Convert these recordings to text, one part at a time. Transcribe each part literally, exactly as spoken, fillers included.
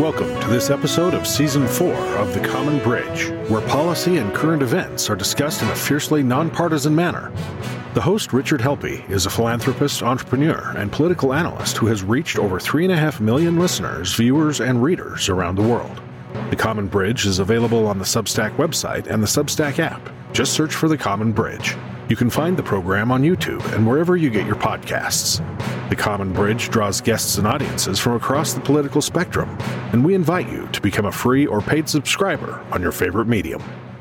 Welcome to this episode of Season four of The Common Bridge, where policy and current events are discussed in a fiercely nonpartisan manner. The host, Richard Helppie, is a philanthropist, entrepreneur, and political analyst who has reached over three and a half million listeners, viewers, and readers around the world. The Common Bridge is available on the Substack website and the Substack app. Just search for The Common Bridge. You can find the program on YouTube and wherever you get your podcasts. The Common Bridge draws guests and audiences from across the political spectrum, and we invite you to become a free or paid subscriber on your favorite medium.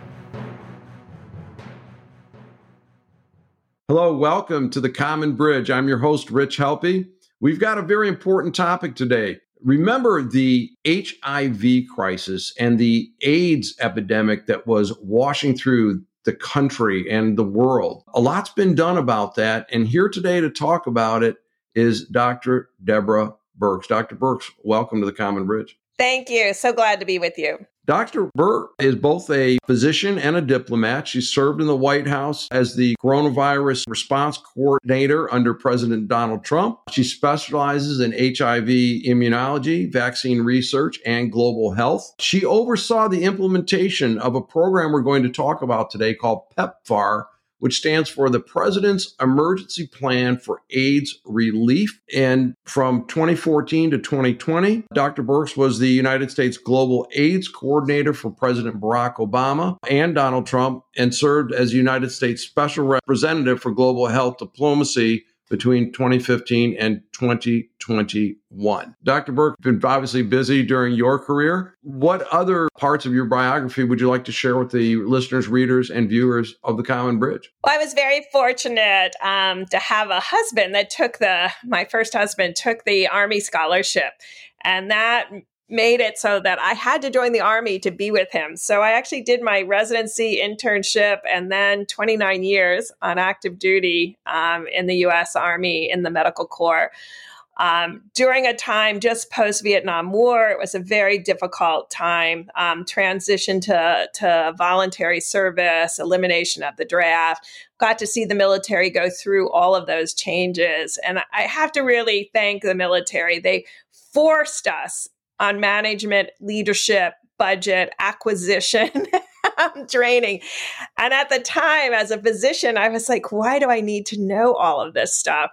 Hello, welcome to The Common Bridge. I'm your host, Rich Helppie. We've got a very important topic today. Remember the H I V crisis and the AIDS epidemic that was washing through the country and the world. A lot's been done about that, and here today to talk about it is Doctor Deborah Birx. Doctor Birx, welcome to The Common Bridge. Thank you. So glad to be with you. Doctor Birx is both a physician and a diplomat. She served in the White House as the coronavirus response coordinator under President Donald Trump. She specializes in H I V immunology, vaccine research, and global health. She oversaw the implementation of a program we're going to talk about today called PEPFAR, which stands for the President's Emergency Plan for AIDS Relief. And from twenty fourteen to twenty twenty, Doctor Birx was the United States Global AIDS Coordinator for President Barack Obama and Donald Trump, and served as United States Special Representative for Global Health Diplomacy between twenty fifteen and twenty twenty-one. Doctor Birx, you've been obviously busy during your career. What other parts of your biography would you like to share with the listeners, readers, and viewers of The Common Bridge? Well, I was very fortunate um, to have a husband that took the, my first husband took the Army scholarship. And that made it so that I had to join the Army to be with him. So I actually did my residency, internship, and then twenty-nine years on active duty um, in the U S Army in the Medical Corps. Um, during a time just post-Vietnam War, it was a very difficult time, um, transition to, to voluntary service, elimination of the draft, got to see the military go through all of those changes. And I have to really thank the military. They forced us on management, leadership, budget, acquisition, training. And at the time, as a physician, I was like, why do I need to know all of this stuff?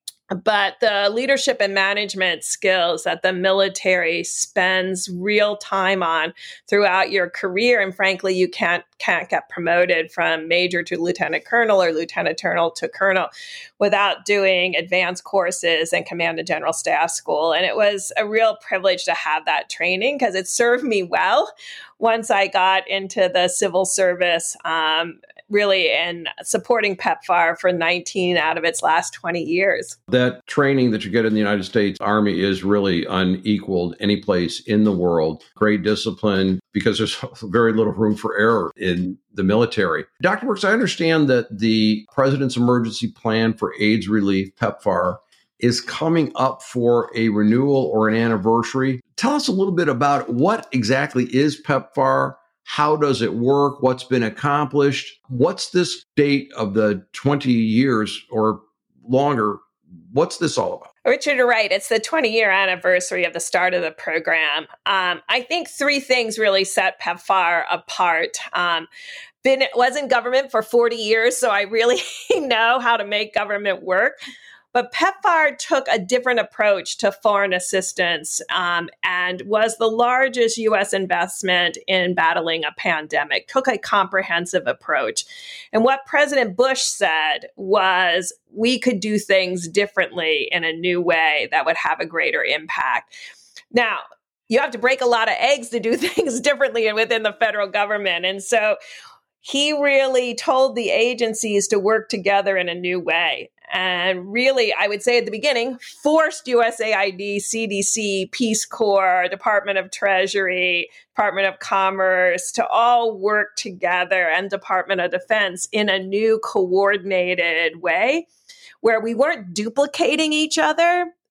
But the leadership and management skills that the military spends real time on throughout your career, and frankly, you can't can't get promoted from major to lieutenant colonel or lieutenant colonel to colonel without doing advanced courses and command and general staff school. And it was a real privilege to have that training because it served me well once I got into the civil service, um, really in supporting PEPFAR for nineteen out of its last twenty years. That training that you get in the United States Army is really unequaled any place in the world. Great discipline, because there's very little room for error in the military. Doctor Birx, I understand that the President's Emergency Plan for AIDS Relief, PEPFAR, is coming up for a renewal or an anniversary. Tell us a little bit about what exactly is PEPFAR. How does it work? What's been accomplished? What's this date of the twenty years or longer? What's this all about? Richard, you're right. It's the twenty-year anniversary of the start of the program. Um, I think three things really set PEPFAR apart. Um, been was in government for forty years, so I really know how to make government work. But PEPFAR took a different approach to foreign assistance um, and was the largest U S investment in battling a pandemic, took a comprehensive approach. And what President Bush said was we could do things differently in a new way that would have a greater impact. Now, you have to break a lot of eggs to do things differently within the federal government. And so he really told the agencies to work together in a new way. And really, I would say at the beginning, forced U S A I D, C D C, Peace Corps, Department of Treasury, Department of Commerce to all work together, and Department of Defense in a new coordinated way where we weren't duplicating each other,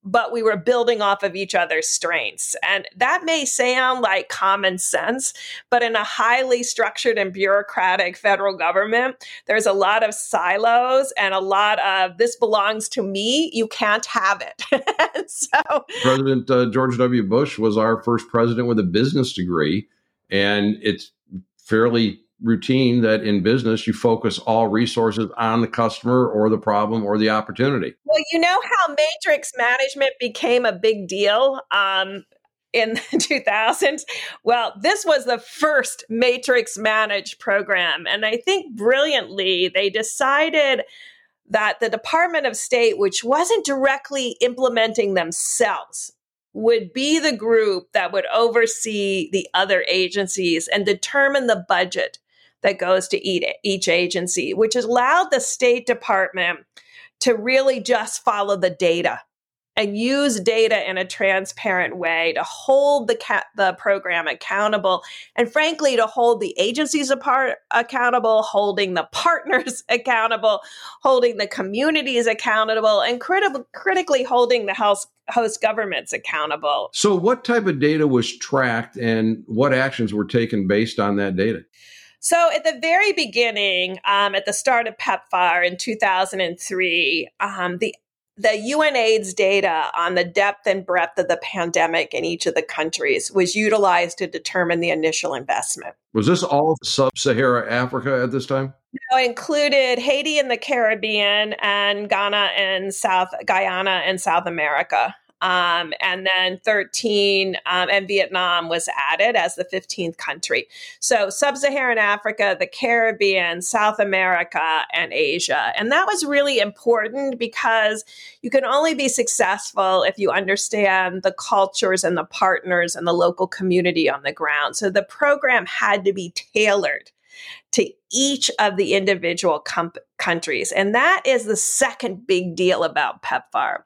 but we were building off of each other's strengths. And that may sound like common sense, but in a highly structured and bureaucratic federal government, there's a lot of silos and a lot of this belongs to me, you can't have it. So President uh, George W. Bush was our first president with a business degree, and it's fairly routine that in business you focus all resources on the customer or the problem or the opportunity. Well, you know how matrix management became a big deal um, in the two thousands? Well, this was the first matrix managed program. And I think brilliantly, they decided that the Department of State, which wasn't directly implementing themselves, would be the group that would oversee the other agencies and determine the budget that goes to each agency, which allowed the State Department to really just follow the data and use data in a transparent way to hold the ca- the program accountable, and frankly, to hold the agencies apart accountable, holding the partners accountable, holding the communities accountable, and criti- critically holding the house, host governments accountable. So what type of data was tracked and what actions were taken based on that data? So at the very beginning, um, at the start of PEPFAR in two thousand three, um, the the UNAIDS data on the depth and breadth of the pandemic in each of the countries was utilized to determine the initial investment. Was this all sub-Saharan Africa at this time? No, it included Haiti and the Caribbean and Ghana and South Guyana and South America. Um, and then thirteen, um, and Vietnam was added as the fifteenth country. So sub-Saharan Africa, the Caribbean, South America, and Asia. And that was really important because you can only be successful if you understand the cultures and the partners and the local community on the ground. So the program had to be tailored to each of the individual com- countries. And that is the second big deal about PEPFAR.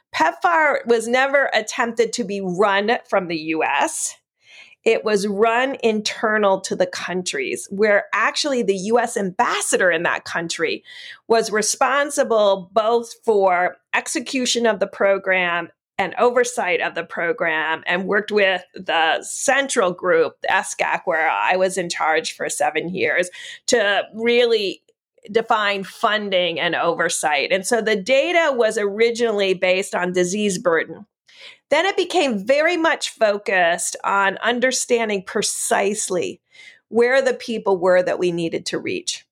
PEPFAR was never attempted to be run from the U S. It was run internal to the countries, where actually the U S ambassador in that country was responsible both for execution of the program and oversight of the program, and worked with the central group, the S C A C, where I was in charge for seven years, to really define funding and oversight. And so the data was originally based on disease burden. Then it became very much focused on understanding precisely where the people were that we needed to reach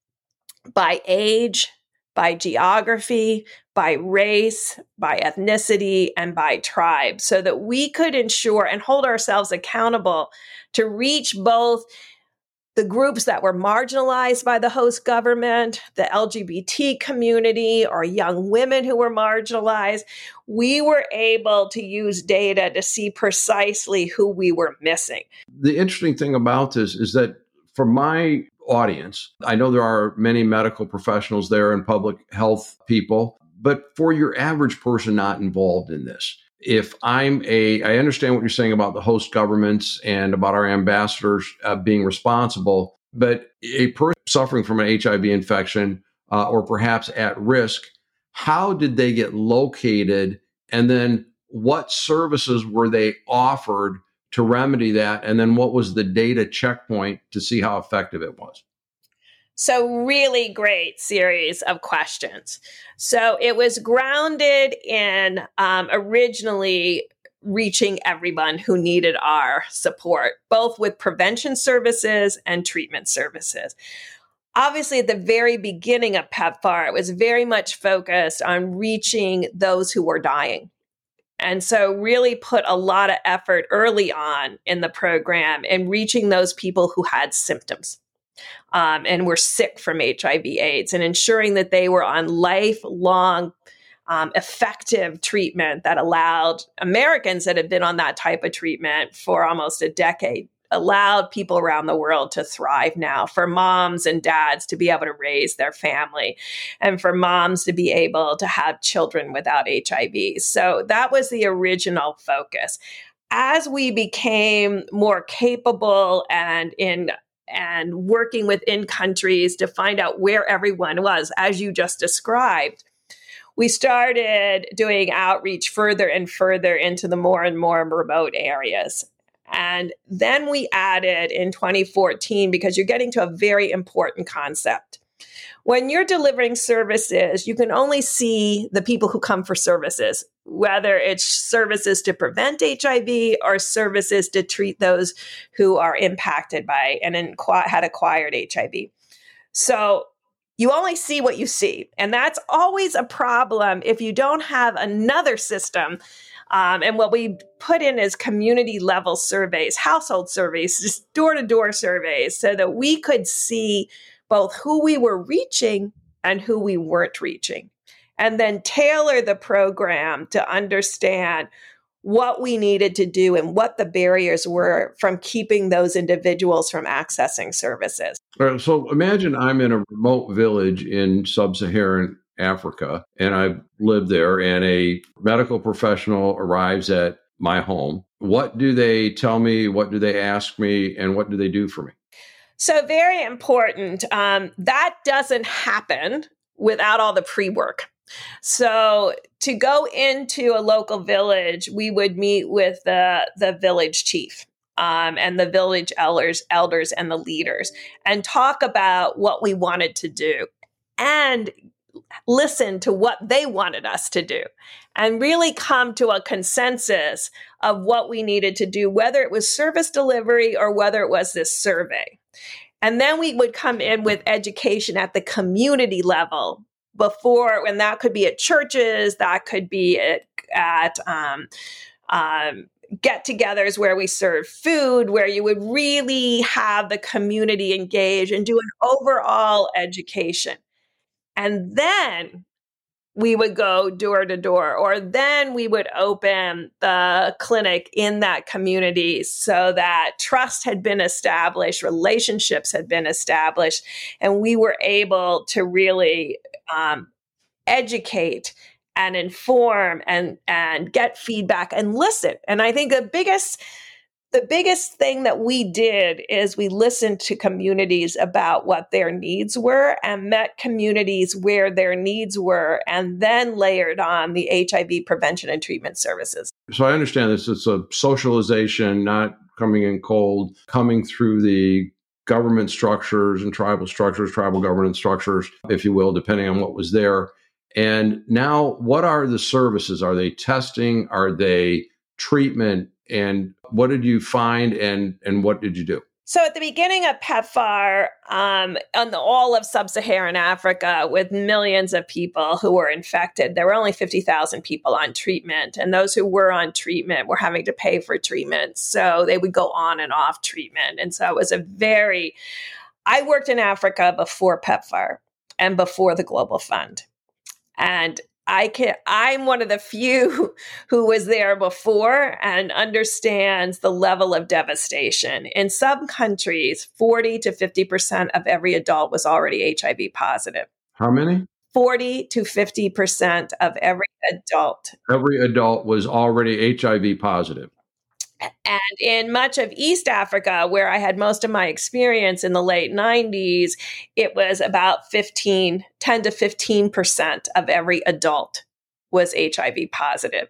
by age, by geography, by race, by ethnicity, and by tribe, so that we could ensure and hold ourselves accountable to reach both the groups that were marginalized by the host government, the L G B T community, or young women who were marginalized. We were able to use data to see precisely who we were missing. The interesting thing about this is that for my audience, I know there are many medical professionals there and public health people, but for your average person not involved in this, if I'm a, I understand what you're saying about the host governments and about our ambassadors uh, being responsible, but a person suffering from an H I V infection uh, or perhaps at risk, how did they get located? And then what services were they offered to remedy that? And then what was the data checkpoint to see how effective it was? So really great series of questions. So it was grounded in um, originally reaching everyone who needed our support, both with prevention services and treatment services. Obviously, at the very beginning of PEPFAR, it was very much focused on reaching those who were dying. And so really put a lot of effort early on in the program in reaching those people who had symptoms. Um, and were sick from H I V AIDS, and ensuring that they were on lifelong um, effective treatment that allowed Americans that had been on that type of treatment for almost a decade, allowed people around the world to thrive now, for moms and dads to be able to raise their family, and for moms to be able to have children without H I V. So that was the original focus. As we became more capable and in and working within countries to find out where everyone was, as you just described, we started doing outreach further and further into the more and more remote areas. And then we added in twenty fourteen, because you're getting to a very important concept. When you're delivering services, you can only see the people who come for services, whether it's services to prevent H I V or services to treat those who are impacted by and inqu- had acquired H I V. So you only see what you see. And that's always a problem if you don't have another system. Um, and what we put in is community level surveys, household surveys, just door to door surveys, so that we could see both who we were reaching and who we weren't reaching, and then tailor the program to understand what we needed to do and what the barriers were from keeping those individuals from accessing services. All right, so imagine I'm in a remote village in sub-Saharan Africa, and I live there, and a medical professional arrives at my home. What do they tell me? What do they ask me? And what do they do for me? So very important. Um, that doesn't happen without all the pre-work. So to go into a local village, we would meet with the, the village chief um, and the village elders, elders and the leaders, and talk about what we wanted to do and listen to what they wanted us to do, and really come to a consensus of what we needed to do, whether it was service delivery or whether it was this survey. And then we would come in with education at the community level before, and that could be at churches, that could be at, at um, um, get-togethers where we serve food, where you would really have the community engage and do an overall education. And then we would go door to door, or then we would open the clinic in that community so that trust had been established, relationships had been established, and we were able to really um, educate and inform and, and get feedback and listen. And I think the biggest The biggest thing that we did is we listened to communities about what their needs were and met communities where their needs were, and then layered on the H I V prevention and treatment services. So I understand this. It's a socialization, not coming in cold, coming through the government structures and tribal structures, tribal governance structures, if you will, depending on what was there. And now, what are the services? Are they testing? Are they treatment? And what did you find, and, and what did you do? So at the beginning of PEPFAR, um, on the, all of sub-Saharan Africa, with millions of people who were infected, there were only fifty thousand people on treatment. And those who were on treatment were having to pay for treatment. So they would go on and off treatment. And so it was a very, I worked in Africa before PEPFAR and before the Global Fund. And I can, I'm one of the few who was there before and understands the level of devastation. In some countries, forty to fifty percent of every adult was already H I V positive. How many? forty to fifty percent of every adult. Every adult was already H I V positive. And in much of East Africa, where I had most of my experience in the late nineties, it was about fifteen, ten to fifteen percent of every adult was H I V positive.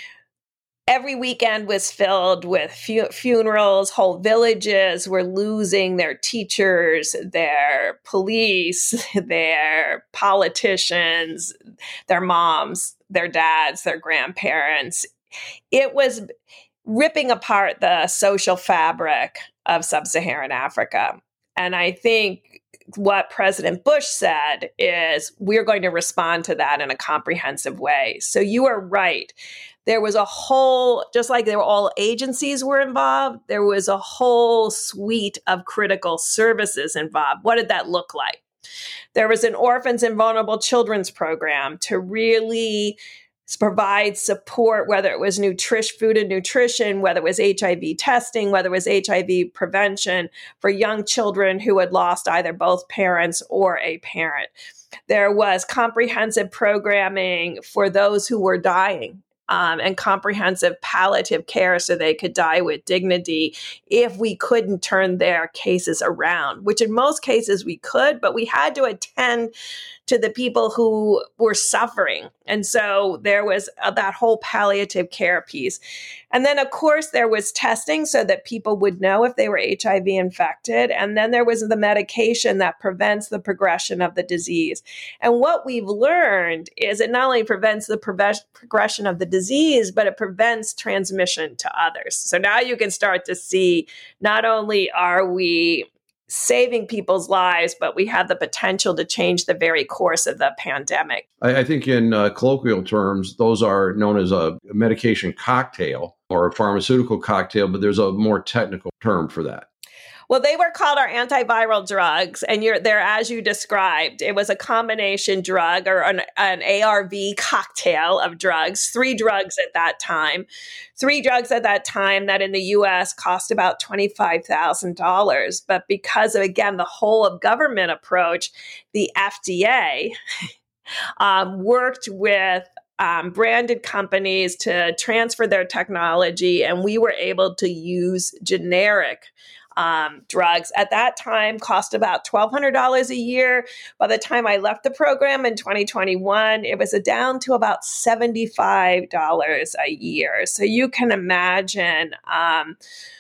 Every weekend was filled with fu- funerals. Whole villages were losing their teachers, their police, their politicians, their moms, their dads, their grandparents. It was ripping apart the social fabric of sub-Saharan Africa. And I think what President Bush said is, we're going to respond to that in a comprehensive way. So you are right. There was a whole, just like there were all agencies were involved, there was a whole suite of critical services involved. What did that look like? There was an orphans and vulnerable children's program to really provide support, whether it was nutrition, food and nutrition, whether it was H I V testing, whether it was H I V prevention for young children who had lost either both parents or a parent. There was comprehensive programming for those who were dying. Um, and comprehensive palliative care so they could die with dignity if we couldn't turn their cases around, which in most cases we could, but we had to attend to the people who were suffering. And so there was uh, that whole palliative care piece. And then, of course, there was testing so that people would know if they were H I V infected. And then there was the medication that prevents the progression of the disease. And what we've learned is it not only prevents the preve- progression of the disease, but it prevents transmission to others. So now you can start to see not only are we saving people's lives, but we have the potential to change the very course of the pandemic. I, I think in uh, colloquial terms, those are known as a medication cocktail or a pharmaceutical cocktail, but there's a more technical term for that. Well, they were called our antiviral drugs, and you're there as you described. It was a combination drug or an, an A R V cocktail of drugs, three drugs at that time, three drugs at that time that in the U S cost about twenty-five thousand dollars. But because of, again, the whole of government approach, the F D A um, worked with Um, branded companies to transfer their technology, and we were able to use generic um, drugs. At that time, cost about twelve hundred dollars a year. By the time I left the program in twenty twenty-one, it was down to about seventy-five dollars a year. So you can imagine um,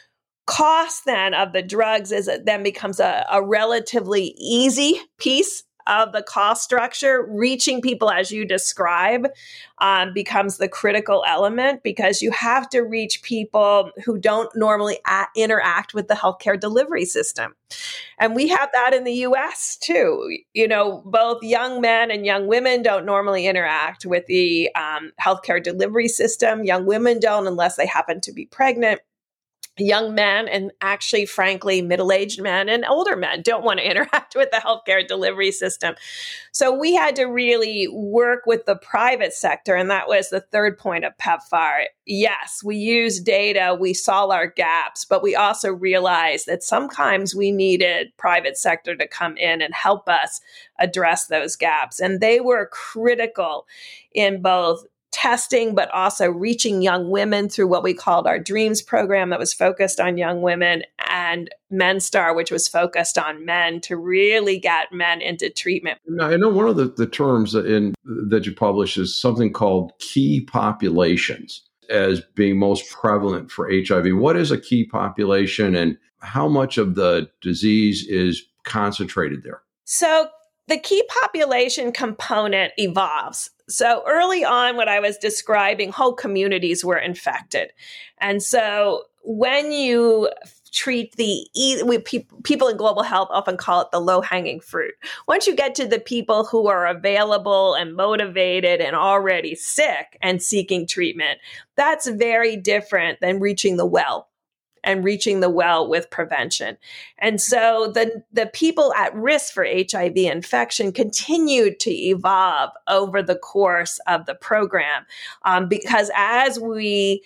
cost then of the drugs is it then becomes a, a relatively easy piece of the cost structure. Reaching people, as you describe, um, becomes the critical element because you have to reach people who don't normally a- interact with the healthcare delivery system. And we have that in the U S too. You know, both young men and young women don't normally interact with the um, healthcare delivery system. Young women don't unless they happen to be pregnant. Young men and actually, frankly, middle-aged men and older men don't want to interact with the healthcare delivery system. So we had to really work with the private sector. And that was the third point of PEPFAR. Yes, we used data, we saw our gaps, but we also realized that sometimes we needed private sector to come in and help us address those gaps. And they were critical in both testing, but also reaching young women through what we called our DREAMS program that was focused on young women, and MenStar, which was focused on men to really get men into treatment. Now, I know one of the, the terms in, that you publish is something called key populations as being most prevalent for H I V. What is a key population and how much of the disease is concentrated there? So the key population component evolves. So early on, what I was describing, whole communities were infected. And so when you treat the, we, people in global health often call it the low-hanging fruit. Once you get to the people who are available and motivated and already sick and seeking treatment, that's very different than reaching the well. And reaching the well with prevention. And so the, the people at risk for H I V infection continued to evolve over the course of the program um, because as we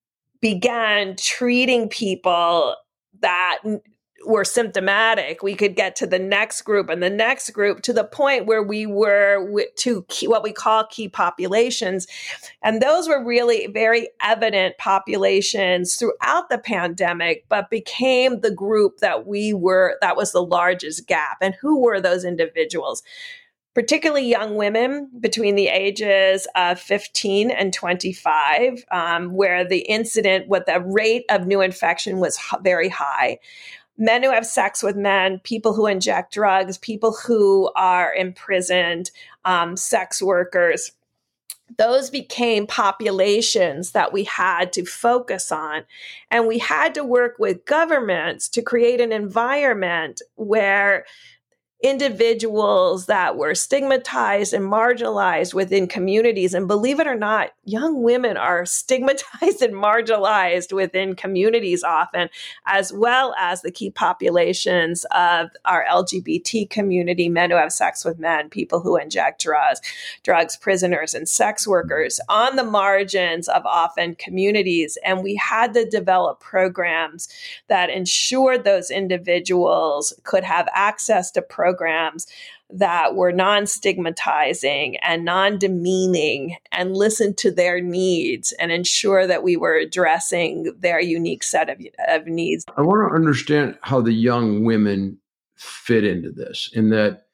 began treating people that were symptomatic, we could get to the next group and the next group to the point where we were to key, what we call key populations. And those were really very evident populations throughout the pandemic, but became the group that we were, that was the largest gap. And who were those individuals? Particularly young women between the ages of fifteen and twenty-five, um, where the incident, what the rate of new infection was h- very high. Men who have sex with men, people who inject drugs, people who are imprisoned, um, sex workers. Those became populations that we had to focus on. And we had to work with governments to create an environment where individuals that were stigmatized and marginalized within communities. And believe it or not, young women are stigmatized and marginalized within communities often, as well as the key populations of our L G B T community, men who have sex with men, people who inject drugs, drugs, prisoners, and sex workers on the margins of often communities. And we had to develop programs that ensured those individuals could have access to programs programs that were non-stigmatizing and non-demeaning and listen to their needs and ensure that we were addressing their unique set of, of needs. I want to understand how the young women fit into this, in that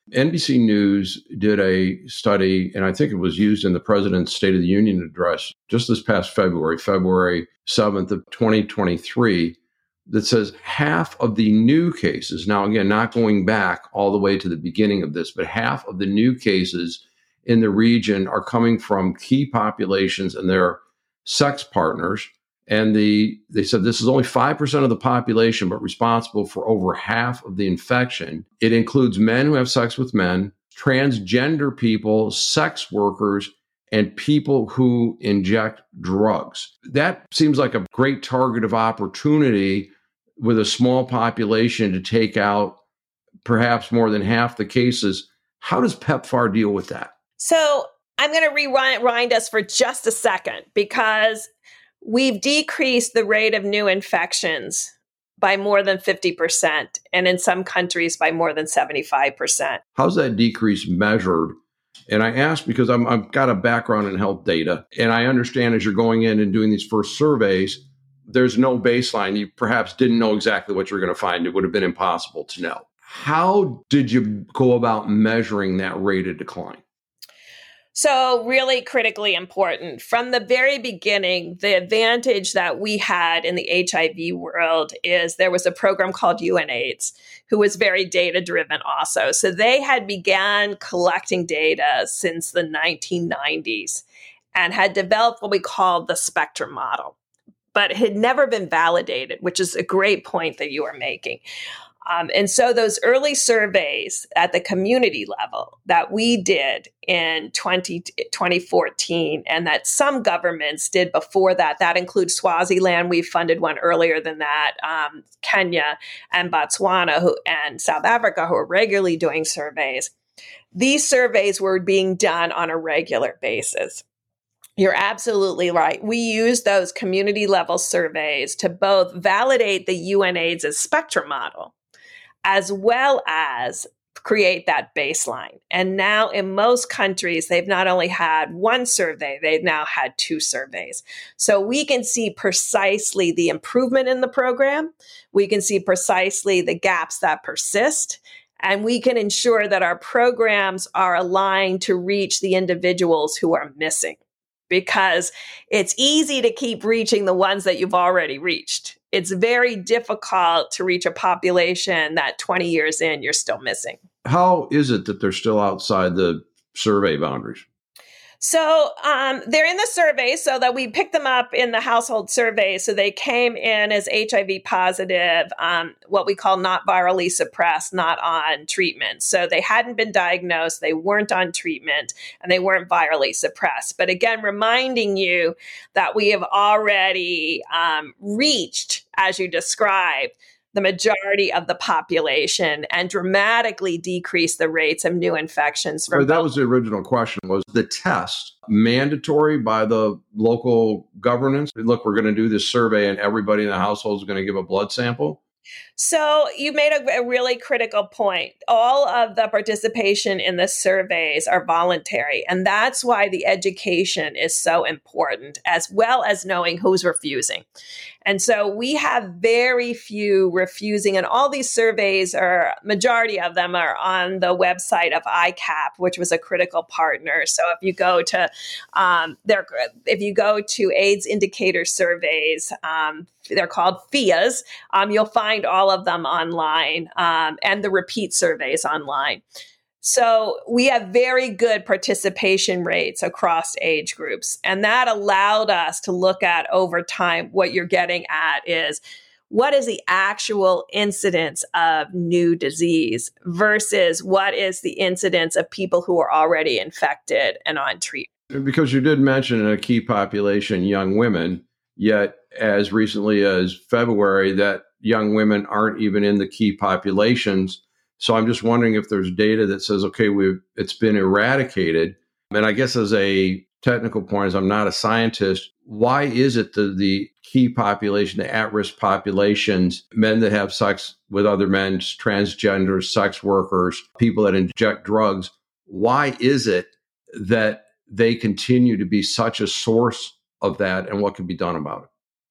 N B C News did a study, and I think it was used in the President's State of the Union address just this past February, February seventh of twenty twenty-three, that says half of the new cases, now again, not going back all the way to the beginning of this, but half of the new cases in the region are coming from key populations and their sex partners. And the they said this is only five percent of the population, but responsible for over half of the infection. It includes men who have sex with men, transgender people, sex workers, and people who inject drugs. That seems like a great target of opportunity with a small population to take out perhaps more than half the cases. How does PEPFAR deal with that? So I'm going to rewind, rewind us for just a second, because we've decreased the rate of new infections by more than fifty percent, and in some countries by more than seventy-five percent. How's that decrease measured? And I ask because I'm, I've got a background in health data, and I understand as you're going in and doing these first surveys, there's no baseline. You perhaps didn't know exactly what you're going to find. It would have been impossible to know. How did you go about measuring that rate of decline? So really critically important. From the very beginning, the advantage that we had in the H I V world is there was a program called UNAIDS, who was very data-driven also. So they had began collecting data since the nineteen nineties and had developed what we called the spectrum model, but it had never been validated, which is a great point that you are making. Um, and so those early surveys at the community level that we did in twenty, twenty fourteen and that some governments did before that, that includes Swaziland, we funded one earlier than that, um, Kenya and Botswana who, and South Africa, who are regularly doing surveys. These surveys were being done on a regular basis. You're absolutely right. We use those community level surveys to both validate the UNAIDS spectrum model, as well as create that baseline. And now in most countries, they've not only had one survey, they've now had two surveys. So we can see precisely the improvement in the program. We can see precisely the gaps that persist. And we can ensure that our programs are aligned to reach the individuals who are missing. Because it's easy to keep reaching the ones that you've already reached. It's very difficult to reach a population that twenty years in, you're still missing. How is it that they're still outside the survey boundaries? So um, they're in the survey, so that we picked them up in the household survey. So they came in as H I V positive, um, what we call not virally suppressed, not on treatment. So they hadn't been diagnosed, they weren't on treatment, and they weren't virally suppressed. But again, reminding you that we have already um, reached, as you described, the majority of the population and dramatically decrease the rates of new infections. From that both. was the original question. Was the test mandatory by the local governance? Look, we're going to do this survey and everybody in the household is going to give a blood sample? So you made a, a really critical point. All of the participation in the surveys are voluntary, and that's why the education is so important, as well as knowing who's refusing. And so we have very few refusing, and all these surveys are, majority of them are on the website of I CAP, which was a critical partner. So if you go to, um, there, if you go to AIDS indicator surveys, um, they're called F I As, um, you'll find all of them online, um, and the repeat surveys online. So we have very good participation rates across age groups. And that allowed us to look at over time, what you're getting at is, what is the actual incidence of new disease versus what is the incidence of people who are already infected and on treatment? Because you did mention in a key population, young women, yet as recently as February, that young women aren't even in the key populations. So I'm just wondering if there's data that says, okay, we've it's been eradicated. And I guess as a technical point, as I'm not a scientist, why is it that the key population, the at-risk populations, men that have sex with other men, transgenders, sex workers, people that inject drugs, why is it that they continue to be such a source of that, and what can be done about it?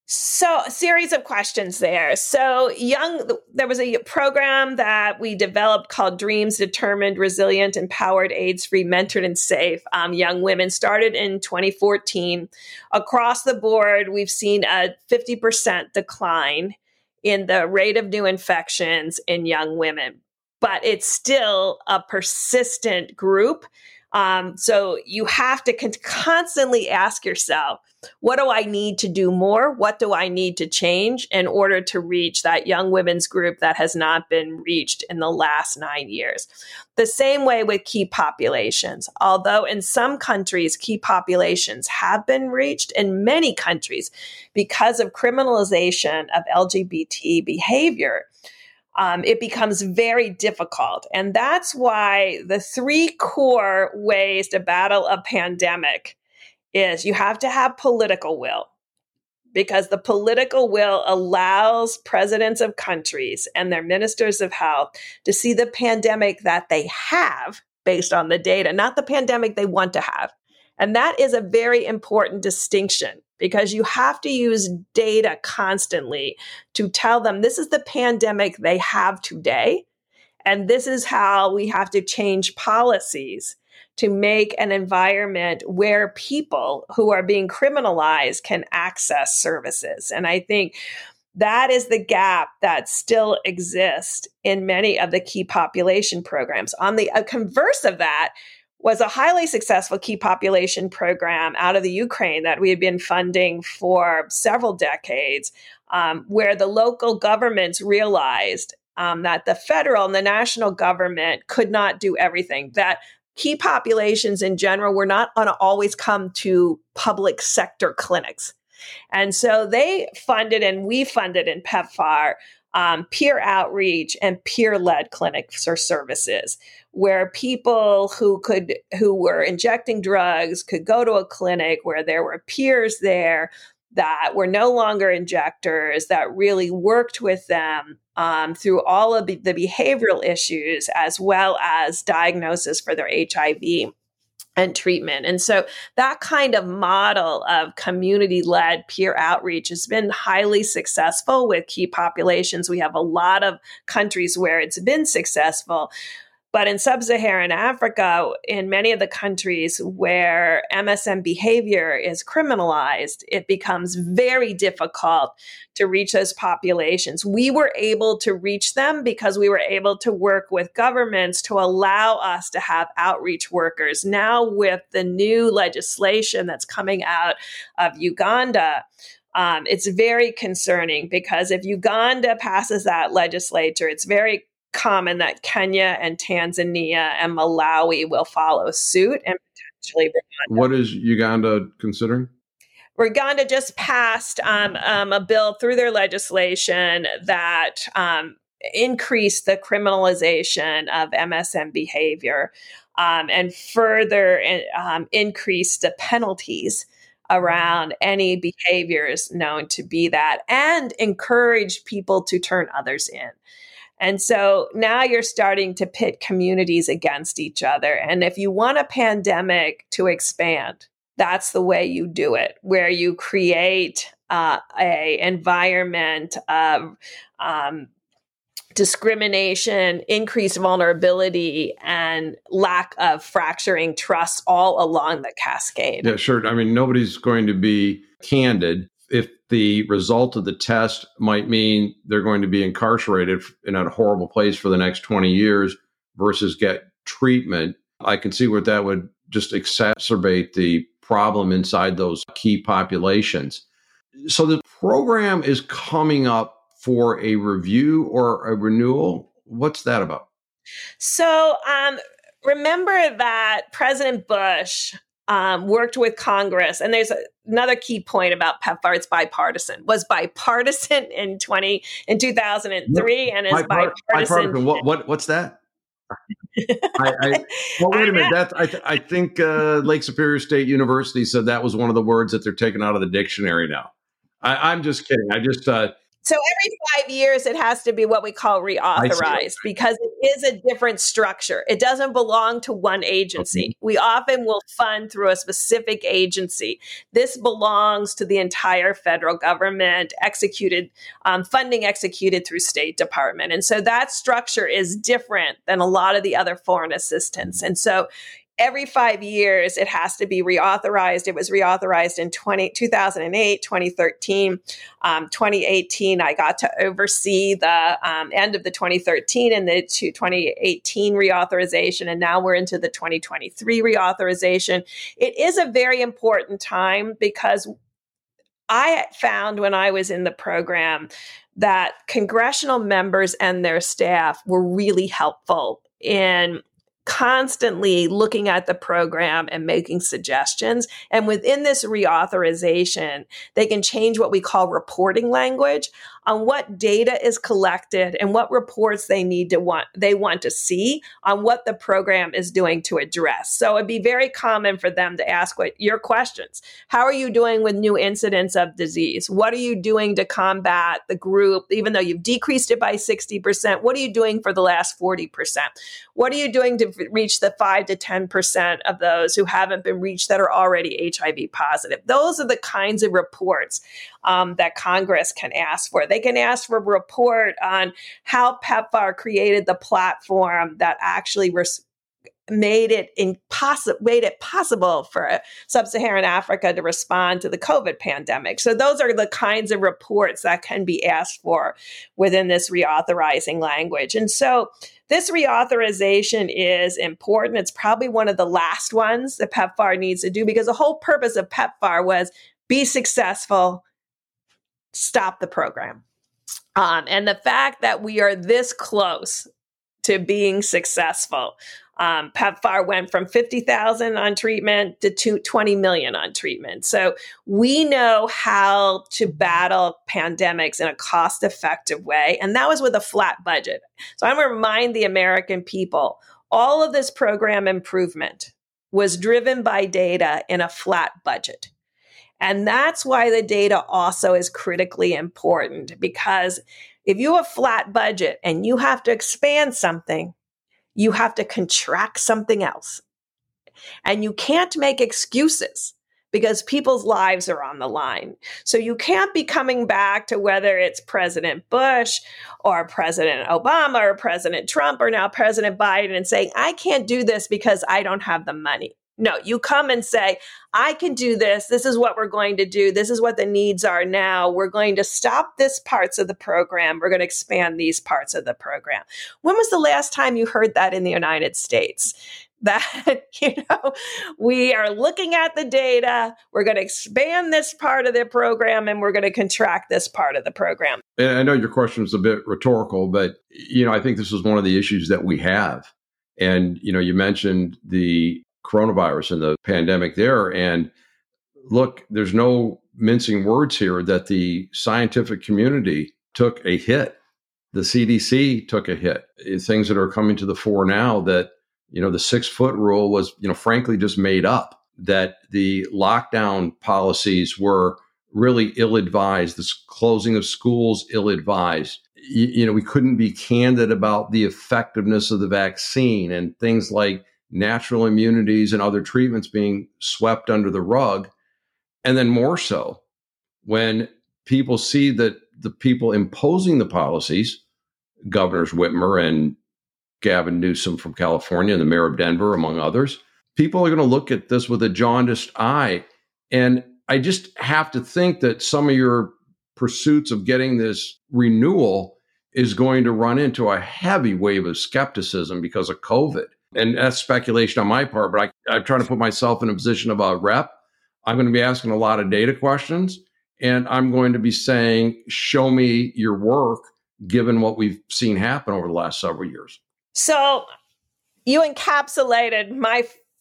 So, a series of questions there. So, young, there was a program that we developed called Dreams Determined, Resilient, Empowered, AIDS-Free, Mentored, and Safe. Um, young women started in twenty fourteen. Across the board, we've seen a fifty percent decline in the rate of new infections in young women, but it's still a persistent group. Um, so you have to con- constantly ask yourself, what do I need to do more? What do I need to change in order to reach that young women's group that has not been reached in the last nine years? The same way with key populations. Although in some countries, key populations have been reached, in many countries, because of criminalization of L G B T behavior, Um, it becomes very difficult. And that's why the three core ways to battle a pandemic is you have to have political will, because the political will allows presidents of countries and their ministers of health to see the pandemic that they have based on the data, not the pandemic they want to have. And that is a very important distinction, because you have to use data constantly to tell them this is the pandemic they have today. And this is how we have to change policies to make an environment where people who are being criminalized can access services. And I think that is the gap that still exists in many of the key population programs. On the converse of that, was a highly successful key population program out of the Ukraine that we had been funding for several decades, um, where the local governments realized um, that the federal and the national government could not do everything, that key populations in general were not going to always come to public sector clinics. And so they funded, and we funded in PEPFAR, Um, peer outreach and peer-led clinics or services, where people who could who were injecting drugs could go to a clinic where there were peers there that were no longer injectors, that really worked with them um, through all of the, the behavioral issues, as well as diagnosis for their H I V and treatment. And so that kind of model of community-led peer outreach has been highly successful with key populations. We have a lot of countries where it's been successful. But in sub-Saharan Africa, in many of the countries where M S M behavior is criminalized, it becomes very difficult to reach those populations. We were able to reach them because we were able to work with governments to allow us to have outreach workers. Now, with the new legislation that's coming out of Uganda, um, it's very concerning, because if Uganda passes that legislature, it's very common that Kenya and Tanzania and Malawi will follow suit, and potentially Rwanda. What is Uganda considering? Uganda just passed um, um, a bill through their legislation that um, increased the criminalization of M S M behavior um, and further um, increased the penalties around any behaviors known to be that, and encourage people to turn others in. And so now you're starting to pit communities against each other. And if you want a pandemic to expand, that's the way you do it, where you create uh, a environment of um, discrimination, increased vulnerability, and lack of fracturing trust all along the cascade. Yeah, sure. I mean, nobody's going to be candid if the result of the test might mean they're going to be incarcerated in a horrible place for the next twenty years versus get treatment. I can see where that would just exacerbate the problem inside those key populations. So the program is coming up for a review or a renewal. What's that about? So um, remember that President Bush Um, worked with Congress. And there's a, another key point about PEPFAR, it's bipartisan. Was bipartisan in twenty in two thousand three, and is Bipart- bipartisan. bipartisan. What, what what's that? I, I, well, wait a minute. That I, th- I think uh, Lake Superior State University said that was one of the words that they're taking out of the dictionary now. I, I'm just kidding. I just uh, So every five years, it has to be what we call reauthorized because it is a different structure. It doesn't belong to one agency. Okay. We often will fund through a specific agency. This belongs to the entire federal government, executed um, funding executed through State Department. And so that structure is different than a lot of the other foreign assistance. And so every five years, it has to be reauthorized. It was reauthorized in two thousand eight, twenty thirteen, um, twenty eighteen. I got to oversee the um, end of the twenty thirteen and the twenty eighteen reauthorization, and now we're into the twenty twenty-three reauthorization. It is a very important time because I found when I was in the program that congressional members and their staff were really helpful in constantly looking at the program and making suggestions. And within this reauthorization, they can change what we call reporting language on what data is collected and what reports they need to want, they want to see on what the program is doing to address. So it'd be very common for them to ask what your questions. How are you doing with new incidents of disease? What are you doing to combat the group, even though you've decreased it by sixty percent? What are you doing for the last forty percent? What are you doing to reach the five to ten percent of those who haven't been reached that are already H I V positive? Those are the kinds of reports um, that Congress can ask for. They can ask for a report on how PEPFAR created the platform that actually res- made it impossible, made it possible for sub-Saharan Africa to respond to the COVID pandemic. So those are the kinds of reports that can be asked for within this reauthorizing language. And so this reauthorization is important. It's probably one of the last ones that PEPFAR needs to do because the whole purpose of PEPFAR was be successful, stop the program. Um, and the fact that we are this close to being successful, um, PEPFAR went from fifty thousand on treatment to twenty million on treatment. So we know how to battle pandemics in a cost-effective way. And that was with a flat budget. So I'm going to remind the American people, all of this program improvement was driven by data in a flat budget. And that's why the data also is critically important, because if you have a flat budget and you have to expand something, you have to contract something else. And you can't make excuses because people's lives are on the line. So you can't be coming back to whether it's President Bush or President Obama or President Trump or now President Biden and saying, I can't do this because I don't have the money. No, you come and say, I can do this. This is what we're going to do. This is what the needs are now. We're going to stop this parts of the program. We're going to expand these parts of the program. When was the last time you heard that in the United States? That, you know, we are looking at the data. We're going to expand this part of the program and we're going to contract this part of the program. And I know your question was a bit rhetorical, but, you know, I think this is one of the issues that we have. And, you know, you mentioned the coronavirus and the pandemic there. And look, there's no mincing words here that the scientific community took a hit. The C D C took a hit. Things that are coming to the fore now that, you know, the six foot rule was, you know, frankly, just made up, that the lockdown policies were really ill-advised, the closing of schools ill-advised. You, you know, we couldn't be candid about the effectiveness of the vaccine and things like natural immunities and other treatments being swept under the rug. And then more so, when people see that the people imposing the policies, Governors Whitmer and Gavin Newsom from California and the mayor of Denver, among others, people are going to look at this with a jaundiced eye. And I just have to think that some of your pursuits of getting this renewal is going to run into a heavy wave of skepticism because of COVID. And that's speculation on my part, but I, I'm trying to put myself in a position of a rep. I'm going to be asking a lot of data questions, and I'm going to be saying, show me your work, given what we've seen happen over the last several years. So you encapsulated my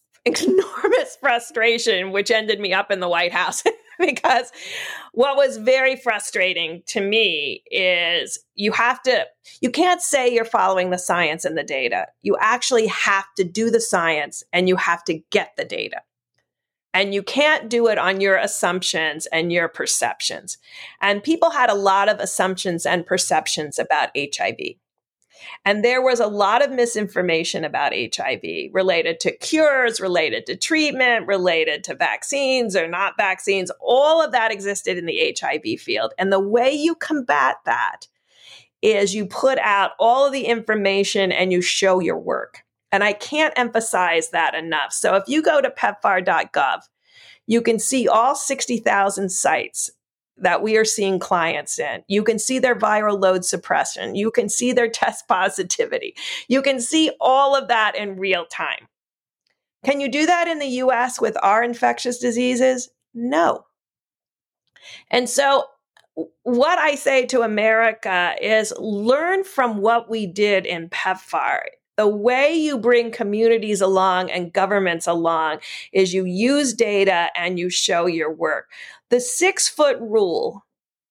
enormous frustration, which ended me up in the White House. Because what was very frustrating to me is you have to, you can't say you're following the science and the data. You actually have to do the science and you have to get the data. And you can't do it on your assumptions and your perceptions. And people had a lot of assumptions and perceptions about H I V. And there was a lot of misinformation about H I V related to cures, related to treatment, related to vaccines or not vaccines. All of that existed in the H I V field. And the way you combat that is you put out all of the information and you show your work. And I can't emphasize that enough. So if you go to pepfar dot gov, you can see all sixty thousand sites that we are seeing clients in. You can see their viral load suppression. You can see their test positivity. You can see all of that in real time. Can you do that in the U S with our infectious diseases? No. And so what I say to America is learn from what we did in PEPFAR. The way you bring communities along and governments along is you use data and you show your work. The six foot rule,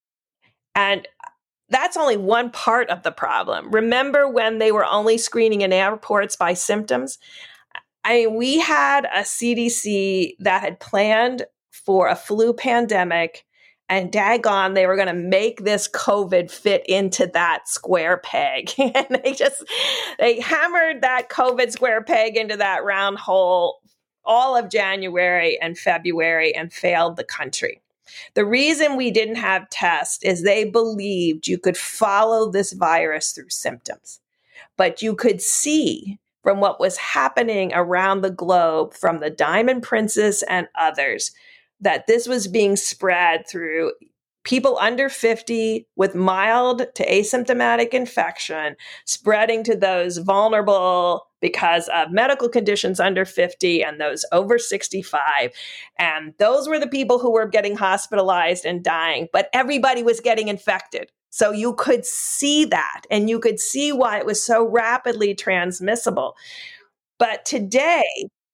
and that's only one part of the problem. Remember when they were only screening in airports by symptoms? I mean, we had a C D C that had planned for a flu pandemic, and daggone, they were going to make this COVID fit into that square peg. And they just, they hammered that COVID square peg into that round hole all of January and February and failed the country. The reason we didn't have tests is they believed you could follow this virus through symptoms, but you could see from what was happening around the globe from the Diamond Princess and others that this was being spread through people under fifty with mild to asymptomatic infection, spreading to those vulnerable because of medical conditions under fifty and those over sixty-five. And those were the people who were getting hospitalized and dying, but everybody was getting infected. So you could see that, and you could see why it was so rapidly transmissible. But today,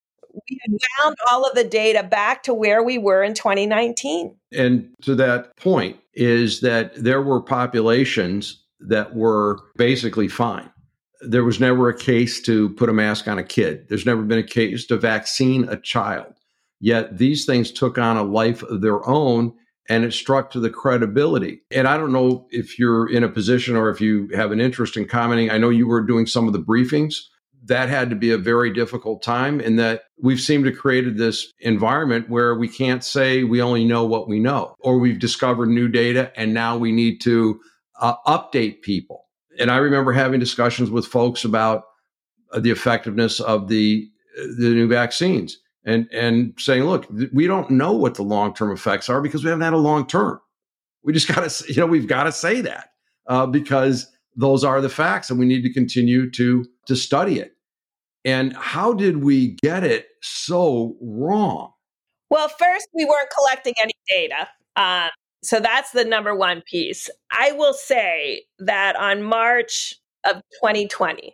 we wound all of the data back to where we were in twenty nineteen. And to that point is that there were populations that were basically fine. There was never a case to put a mask on a kid. There's never been a case to vaccine a child. Yet these things took on a life of their own, and it struck to the credibility. And I don't know if you're in a position or if you have an interest in commenting. I know you were doing some of the briefings. That had to be a very difficult time, in that we've seemed to created this environment where we can't say we only know what we know, or we've discovered new data and now we need to uh, update people. And I remember having discussions with folks about uh, the effectiveness of the the new vaccines, and and saying, look, we don't know what the long-term effects are because we haven't had a long term. We just got to, you know, we've got to say that uh, because those are the facts, and we need to continue to to study it. And how did we get it so wrong? Well, first, we weren't collecting any data. Um, so that's the number one piece. I will say that on March of twenty twenty,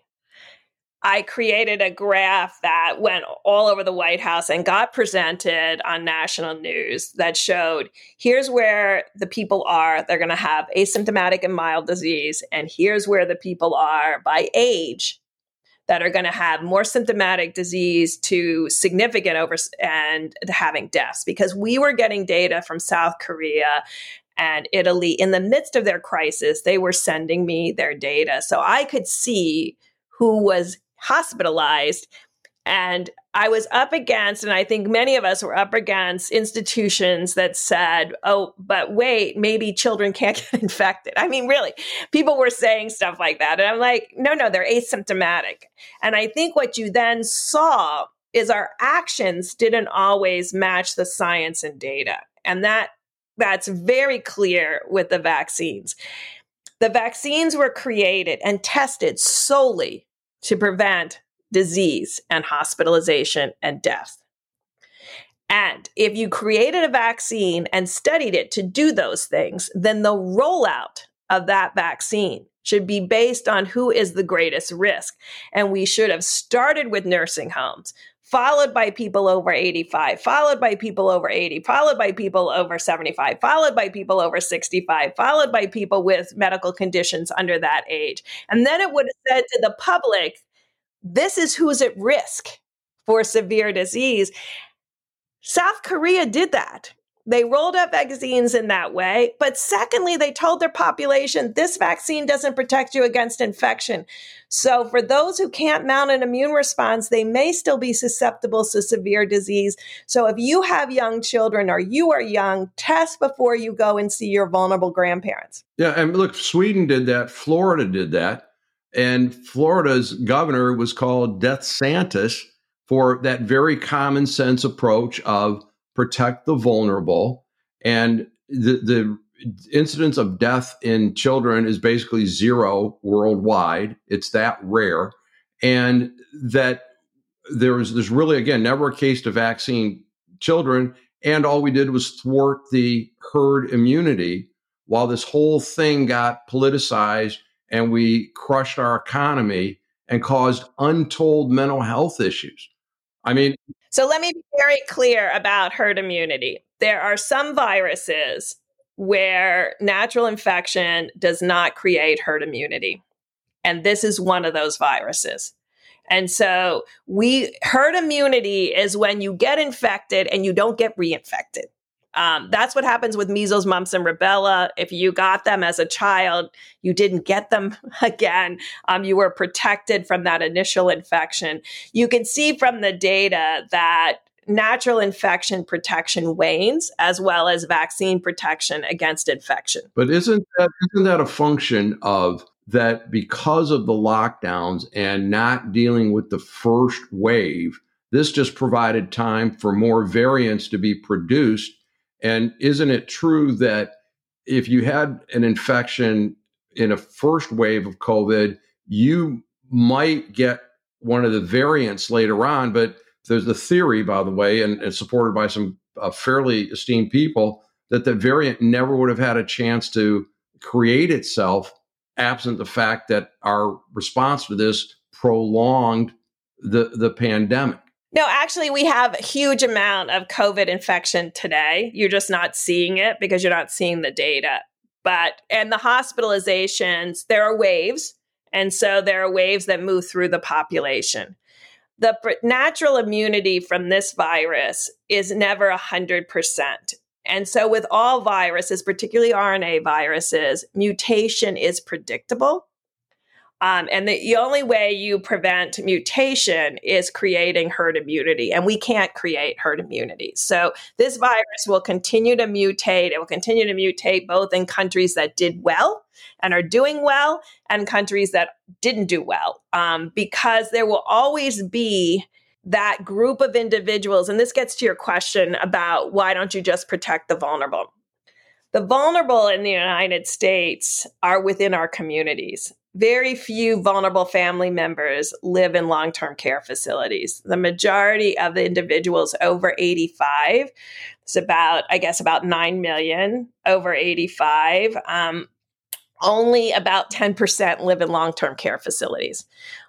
I created a graph that went all over the White House and got presented on national news that showed here's where the people are. They're going to have asymptomatic and mild disease. And here's where the people are by age that are going to have more symptomatic disease to significant over and having deaths, because we were getting data from South Korea and Italy in the midst of their crisis. They were sending me their data. So I could see who was hospitalized. And I was up against, and I think many of us were up against institutions that said, oh, but wait, maybe children can't get infected. I mean, really, people were saying stuff like that. And I'm like, no, no, they're asymptomatic. And I think what you then saw is our actions didn't always match the science and data. And that that's very clear with the vaccines. The vaccines were created and tested solely to prevent disease and hospitalization and death. And if you created a vaccine and studied it to do those things, then the rollout of that vaccine should be based on who is the greatest risk. And we should have started with nursing homes, followed by people over eighty-five, followed by people over eighty, followed by people over seventy-five, followed by people over sixty-five, followed by people with medical conditions under that age. And then it would have said to the public, this is who's at risk for severe disease. South Korea did that. They rolled out vaccines in that way. But secondly, they told their population, this vaccine doesn't protect you against infection. So for those who can't mount an immune response, they may still be susceptible to severe disease. So if you have young children or you are young, test before you go and see your vulnerable grandparents. Yeah, and look, Sweden did that. Florida did that. And Florida's governor was called DeSantis for that very common sense approach of protect the vulnerable. And the, the incidence of death in children is basically zero worldwide. It's that rare. And that there's, there's really, again, never a case to vaccine children. And all we did was thwart the herd immunity while this whole thing got politicized and we crushed our economy and caused untold mental health issues. I mean, so let me be very clear about herd immunity. There are some viruses where natural infection does not create herd immunity. And this is one of those viruses. And so we herd immunity is when you get infected and you don't get reinfected. Um, that's what happens with measles, mumps, and rubella. If you got them as a child, you didn't get them again. Um, you were protected from that initial infection. You can see from the data that natural infection protection wanes as well as vaccine protection against infection. But isn't that, isn't that a function of that because of the lockdowns and not dealing with the first wave, this just provided time for more variants to be produced? And isn't it true that if you had an infection in a first wave of COVID, you might get one of the variants later on? But there's a theory, by the way, and it's supported by some uh, fairly esteemed people, that the variant never would have had a chance to create itself absent the fact that our response to this prolonged the, the pandemic. No, actually, we have a huge amount of COVID infection today. You're just not seeing it because you're not seeing the data. But, and the hospitalizations, there are waves. And so there are waves that move through the population. The pr- natural immunity from this virus is never one hundred percent. And so with all viruses, particularly R N A viruses, mutation is predictable. Um, and the, the only way you prevent mutation is creating herd immunity. And we can't create herd immunity. So this virus will continue to mutate. It will continue to mutate both in countries that did well and are doing well and countries that didn't do well, um, because there will always be that group of individuals. And this gets to your question about why don't you just protect the vulnerable? The vulnerable in the United States are within our communities. Very few vulnerable family members live in long-term care facilities. The majority of the individuals over eighty-five, it's about, I guess, about nine million over eighty-five. Um, only about ten percent live in long-term care facilities.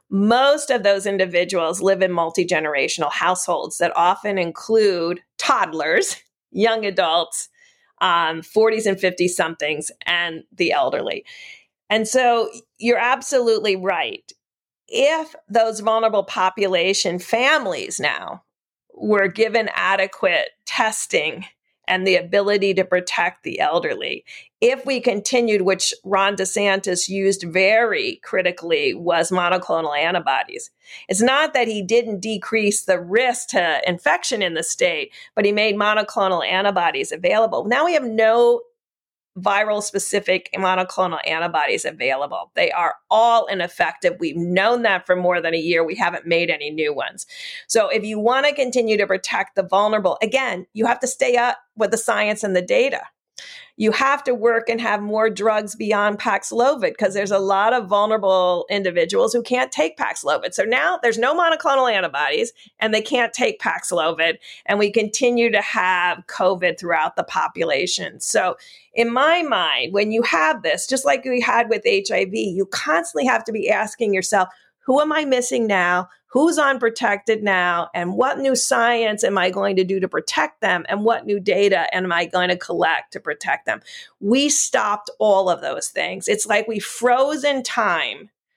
Most of those individuals live in multi-generational households that often include toddlers, young adults, um, forties and fifty-somethings, and the elderly. And so you're absolutely right. If those vulnerable population families now were given adequate testing and the ability to protect the elderly, if we continued, which Ron DeSantis used very critically, was monoclonal antibodies. It's not that he didn't decrease the risk to infection in the state, but he made monoclonal antibodies available. Now we have no viral specific monoclonal antibodies available. They are all ineffective. We've known that for more than a year. We haven't made any new ones. So if you want to continue to protect the vulnerable, again, you have to stay up with the science and the data. You have to work and have more drugs beyond Paxlovid because there's a lot of vulnerable individuals who can't take Paxlovid. So now there's no monoclonal antibodies and they can't take Paxlovid. And we continue to have COVID throughout the population. So in my mind, when you have this, just like we had with H I V, you constantly have to be asking yourself, who am I missing now? Who's unprotected now? And what new science am I going to do to protect them? And what new data am I going to collect to protect them? We stopped all of those things. It's like we froze in time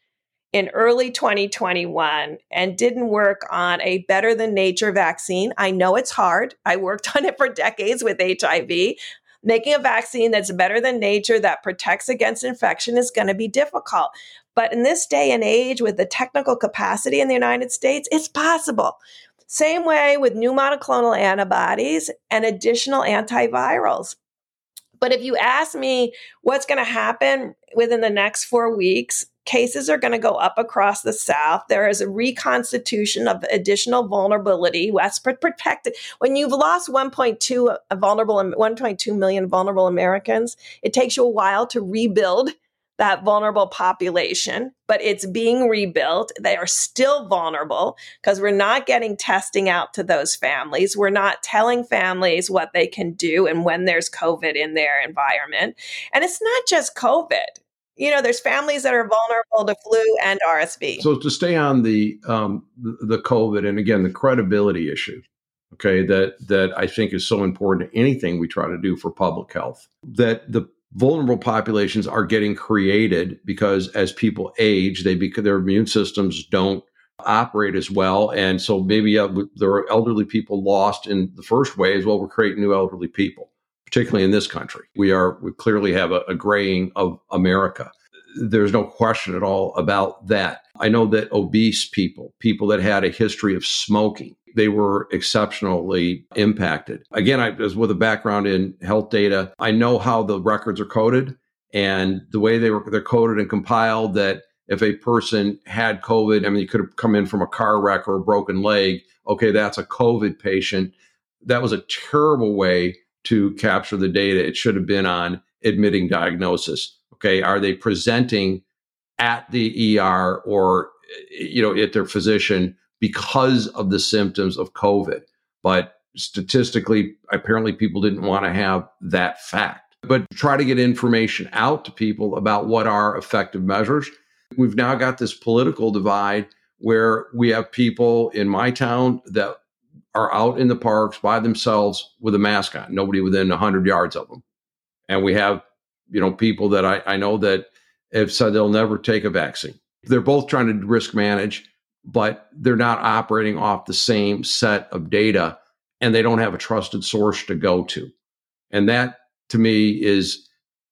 in early twenty twenty-one and didn't work on a better than nature vaccine. I know it's hard. I worked on it for decades with H I V. Making a vaccine that's better than nature that protects against infection is going to be difficult. But in this day and age, with the technical capacity in the United States, it's possible. Same way with new monoclonal antibodies and additional antivirals. But if you ask me what's going to happen within the next four weeks, cases are going to go up across the South. There is a reconstitution of additional vulnerability. West protected. When you've lost one point two vulnerable, one point two million vulnerable Americans, it takes you a while to rebuild that vulnerable population, but it's being rebuilt. They are still vulnerable because we're not getting testing out to those families. We're not telling families what they can do and when there's COVID in their environment. And it's not just COVID. You know, there's families that are vulnerable to flu and R S V. So to stay on the um, the COVID, and again, the credibility issue, okay, that that I think is so important to anything we try to do for public health, that the vulnerable populations are getting created because as people age, they because their immune systems don't operate as well. And so maybe uh, there are elderly people lost in the first wave. Well, we're creating new elderly people, particularly in this country. We are we clearly have a, a graying of America. There's no question at all about that. I know that obese people, people that had a history of smoking, they were exceptionally impacted. Again, I was with a background in health data. I know how the records are coded and the way they were they're coded and compiled, that if a person had COVID, I mean, you could have come in from a car wreck or a broken leg. Okay, that's a COVID patient. That was a terrible way to capture the data. It should have been on admitting diagnosis. Okay, are they presenting at the E R or, you know, at their physician because of the symptoms of COVID? But statistically, apparently people didn't want to have that fact. But try to get information out to people about what are effective measures. We've now got this political divide where we have people in my town that are out in the parks by themselves with a mask on, nobody within one hundred yards of them. And we have, you know, people that I, I know that have said they'll never take a vaccine. They're both trying to risk manage, but they're not operating off the same set of data, and they don't have a trusted source to go to. And that, to me, is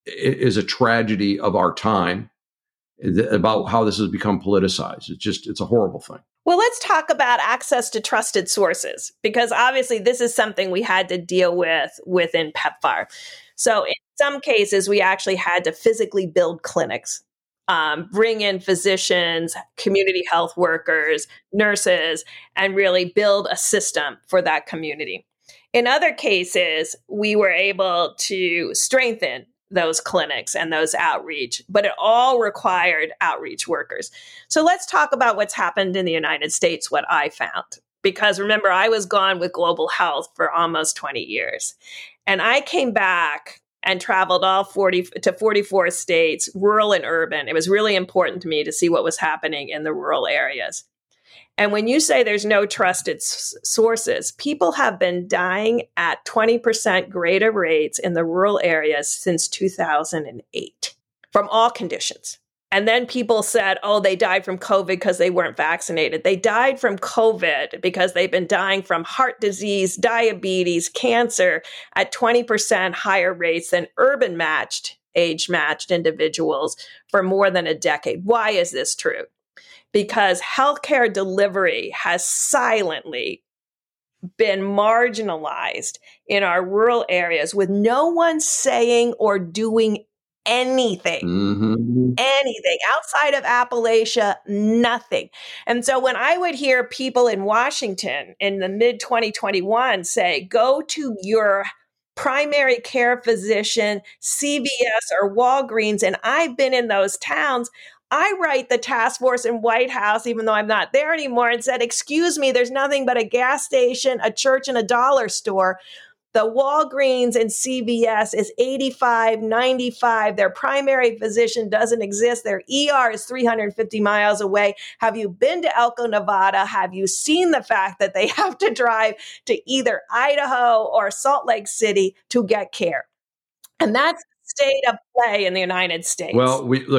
is a tragedy of our time, about how this has become politicized. It's just, it's a horrible thing. Well, let's talk about access to trusted sources, because obviously this is something we had to deal with within PEPFAR. So in some cases, we actually had to physically build clinics, um, bring in physicians, community health workers, nurses, and really build a system for that community. In other cases, we were able to strengthen those clinics and those outreach, but it all required outreach workers. So let's talk about what's happened in the United States, what I found. Because remember, I was gone with global health for almost twenty years. And I came back and traveled all forty to forty-four states, rural and urban. It was really important to me to see what was happening in the rural areas. And when you say there's no trusted s- sources, people have been dying at twenty percent greater rates in the rural areas since two thousand eight from all conditions. And then people said, oh, they died from COVID because they weren't vaccinated. They died from COVID because they've been dying from heart disease, diabetes, cancer at twenty percent higher rates than urban matched, age matched individuals for more than a decade. Why is this true? Because healthcare delivery has silently been marginalized in our rural areas with no one saying or doing anything, mm-hmm. anything outside of Appalachia, nothing. And so when I would hear people in Washington in the mid twenty twenty-one say, go to your primary care physician, C V S or Walgreens, and I've been in those towns, I write the task force in White House, even though I'm not there anymore, and said, excuse me, there's nothing but a gas station, a church, and a dollar store. The Walgreens and C V S is eighty-five, ninety-five. Their primary physician doesn't exist. Their E R is three hundred fifty miles away. Have you been to Elko, Nevada? Have you seen the fact that they have to drive to either Idaho or Salt Lake City to get care? And that's the state of play in the United States. Well, we look, we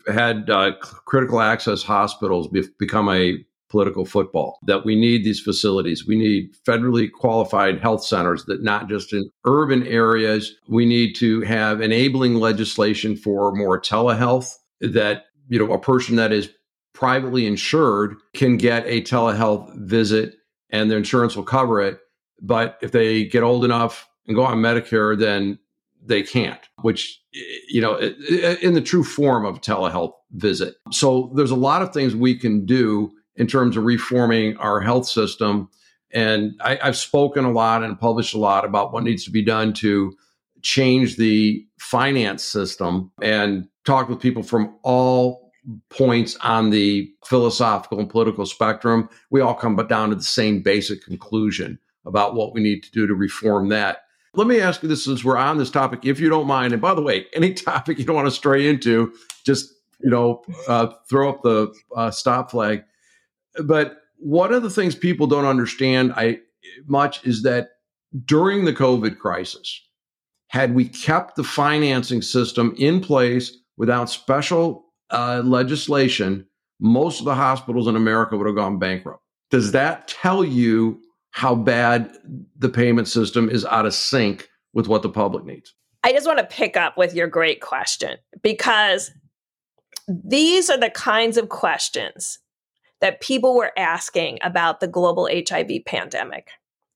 had uh, critical access hospitals be- become a political football, that we need these facilities. We need federally qualified health centers, that not just in urban areas. We need to have enabling legislation for more telehealth, that, you know, a person that is privately insured can get a telehealth visit and their insurance will cover it. But if they get old enough and go on Medicare, then they can't, which, you know, in the true form of telehealth visit. So there's a lot of things we can do in terms of reforming our health system. And I, I've spoken a lot and published a lot about what needs to be done to change the finance system, and talk with people from all points on the philosophical and political spectrum. We all come down to the same basic conclusion about what we need to do to reform that. Let me ask you this, since we're on this topic, if you don't mind. And by the way, any topic you don't want to stray into, just, you know, uh, throw up the uh, stop flag. But one of the things people don't understand I, much is that during the COVID crisis, had we kept the financing system in place without special uh, legislation, most of the hospitals in America would have gone bankrupt. Does that tell you how bad the payment system is out of sync with what the public needs? I just want to pick up with your great question, because these are the kinds of questions that people were asking about the global H I V pandemic.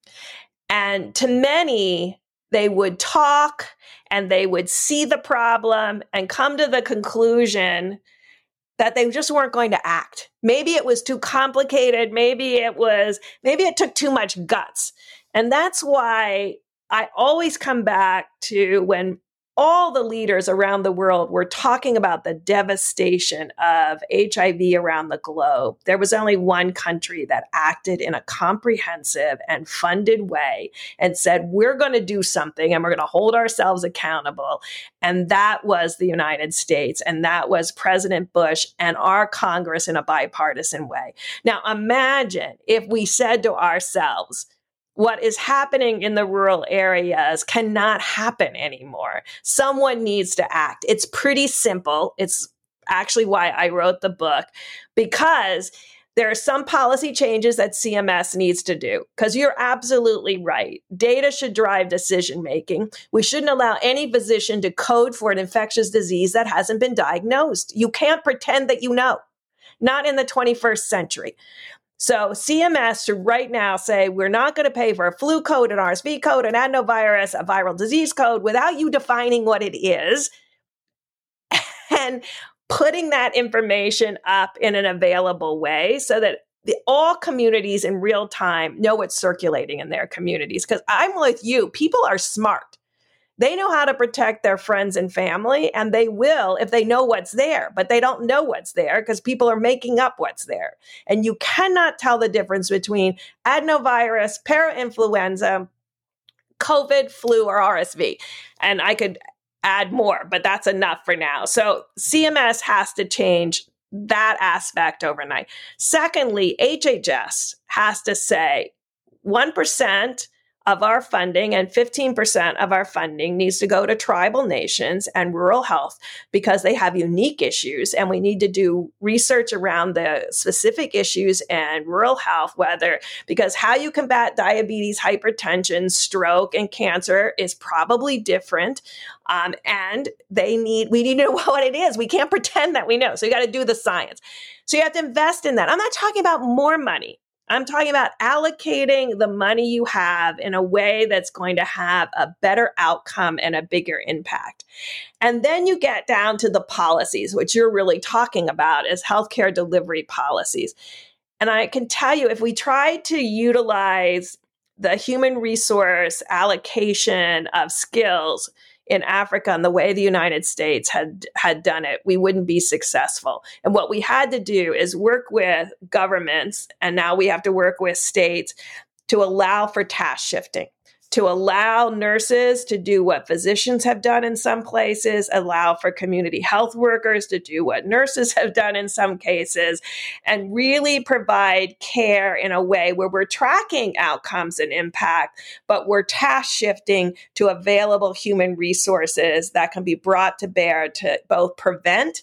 And to many, they would talk and they would see the problem and come to the conclusion that they just weren't going to act. Maybe it was too complicated. Maybe it was, maybe it took too much guts. And that's why I always come back to when all the leaders around the world were talking about the devastation of H I V around the globe. There was only one country that acted in a comprehensive and funded way and said, we're going to do something and we're going to hold ourselves accountable. And that was the United States. And that was President Bush and our Congress in a bipartisan way. Now, imagine if we said to ourselves, what is happening in the rural areas cannot happen anymore. Someone needs to act. It's pretty simple. It's actually why I wrote the book, because there are some policy changes that C M S needs to do, because you're absolutely right. Data should drive decision making. We shouldn't allow any physician to code for an infectious disease that hasn't been diagnosed. You can't pretend that you know, not in the twenty-first century. So C M S should right now say, we're not going to pay for a flu code, an R S V code, an adenovirus, a viral disease code without you defining what it is and putting that information up in an available way so that the, all communities in real time know what's circulating in their communities. Because I'm with you, people are smart. They know how to protect their friends and family, and they will if they know what's there, but they don't know what's there because people are making up what's there. And you cannot tell the difference between adenovirus, parainfluenza, COVID, flu, or R S V. And I could add more, but that's enough for now. So C M S has to change that aspect overnight. Secondly, H H S has to say one percent of our funding and fifteen percent of our funding needs to go to tribal nations and rural health because they have unique issues. And we need to do research around the specific issues and rural health, whether because how you combat diabetes, hypertension, stroke, and cancer is probably different. Um, and they need, we need to know what it is. We can't pretend that we know. So you got to do the science. So you have to invest in that. I'm not talking about more money. I'm talking about allocating the money you have in a way that's going to have a better outcome and a bigger impact. And then you get down to the policies, which you're really talking about as healthcare delivery policies. And I can tell you, if we try to utilize the human resource allocation of skills in Africa and the way the United States had, had done it, we wouldn't be successful. And what we had to do is work with governments, and now we have to work with states to allow for task shifting, to allow nurses to do what physicians have done in some places, allow for community health workers to do what nurses have done in some cases, and really provide care in a way where we're tracking outcomes and impact, but we're task shifting to available human resources that can be brought to bear to both prevent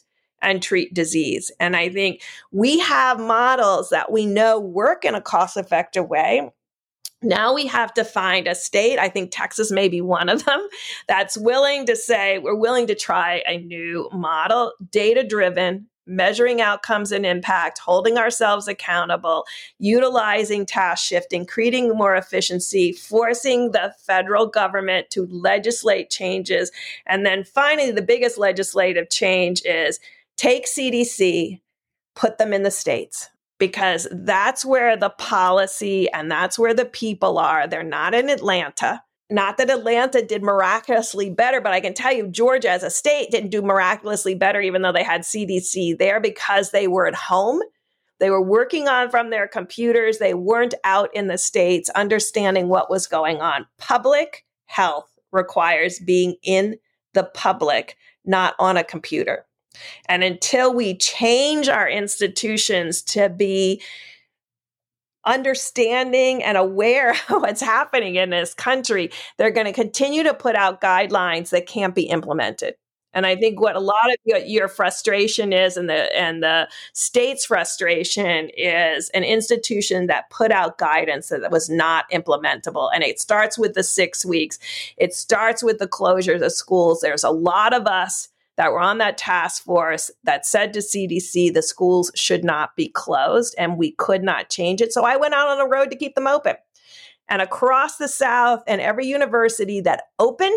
and treat disease. And I think we have models that we know work in a cost-effective way. Now we have to find a state, I think Texas may be one of them, that's willing to say, we're willing to try a new model, data-driven, measuring outcomes and impact, holding ourselves accountable, utilizing task shifting, creating more efficiency, forcing the federal government to legislate changes. And then finally, the biggest legislative change is take C D C, put them in the states, because that's where the policy and that's where the people are. They're not in Atlanta. Not that Atlanta did miraculously better, but I can tell you Georgia as a state didn't do miraculously better, even though they had C D C there, because they were at home. They were working on from their computers. They weren't out in the states understanding what was going on. Public health requires being in the public, not on a computer. And until we change our institutions to be understanding and aware of what's happening in this country, they're going to continue to put out guidelines that can't be implemented. And I think what a lot of your, your frustration is, and the and the state's frustration is an institution that put out guidance that was not implementable. And it starts with the six weeks. It starts with the closures of schools. There's a lot of us that were on that task force that said to C D C, the schools should not be closed, and we could not change it. So I went out on the road to keep them open. And across the South, and every university that opened,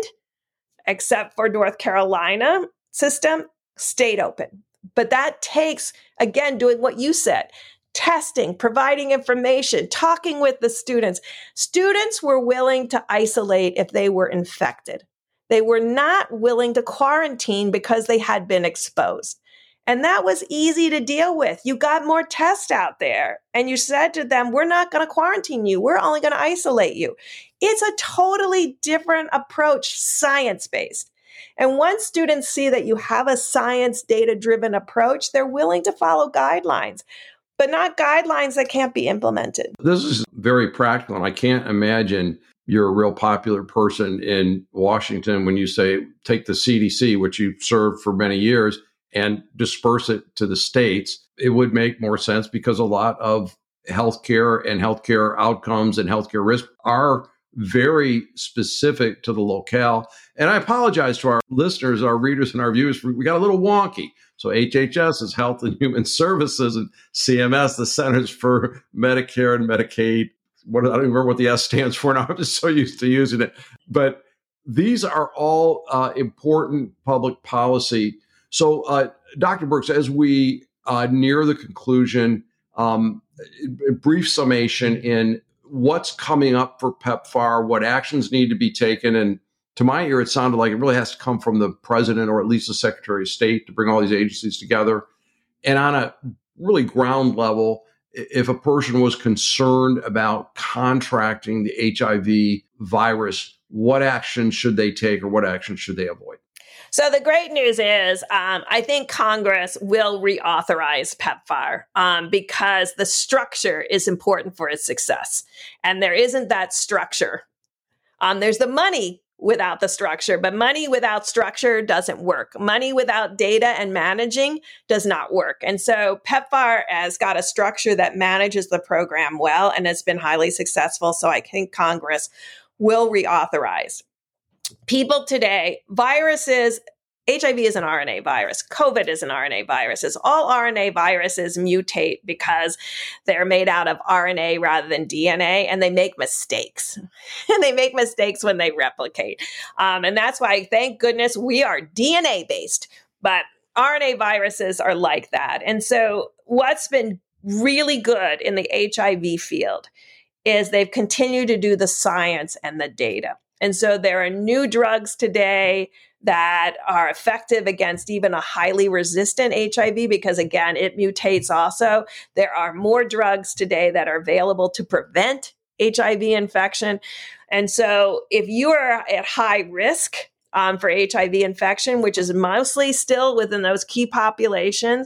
except for North Carolina system, stayed open. But that takes, again, doing what you said, testing, providing information, talking with the students. Students were willing to isolate if they were infected. They were not willing to quarantine because they had been exposed. And that was easy to deal with. You got more tests out there and you said to them, we're not going to quarantine you. We're only going to isolate you. It's a totally different approach, science-based. And once students see that you have a science data-driven approach, they're willing to follow guidelines, but not guidelines that can't be implemented. This is very practical, and I can't imagine you're a real popular person in Washington when you say, take the C D C, which you've served for many years, and disperse it to the states. It would make more sense because a lot of healthcare and healthcare outcomes and healthcare risk are very specific to the locale. And I apologize to our listeners, our readers, and our viewers. We got a little wonky. So H H S is Health and Human Services, and C M S, the Centers for Medicare and Medicaid. What, I don't even remember what the S stands for now. I'm just so used to using it. But these are all uh, important public policy. So, uh, Doctor Birx, as we uh, near the conclusion, um, a brief summation in what's coming up for PEPFAR, what actions need to be taken. And to my ear, it sounded like it really has to come from the president or at least the Secretary of State to bring all these agencies together. And on a really ground level, if a person was concerned about contracting the H I V virus, what action should they take or what action should they avoid? So the great news is um, I think Congress will reauthorize PEPFAR um, because the structure is important for its success. And there isn't that structure. Um, there's the money without the structure, but money without structure doesn't work. Money without data and managing does not work. And so PEPFAR has got a structure that manages the program well and has been highly successful. So I think Congress will reauthorize. People today, viruses, H I V is an R N A virus. COVID is an R N A virus. All R N A viruses mutate because they're made out of R N A rather than D N A, and they make mistakes. And they make mistakes when they replicate. Um, and that's why, thank goodness, we are D N A-based, but R N A viruses are like that. And so what's been really good in the H I V field is they've continued to do the science and the data. And so there are new drugs today that are effective against even a highly resistant H I V because, again, it mutates also. There are more drugs today that are available to prevent H I V infection. And so if you are at high risk um, for H I V infection, which is mostly still within those key populations,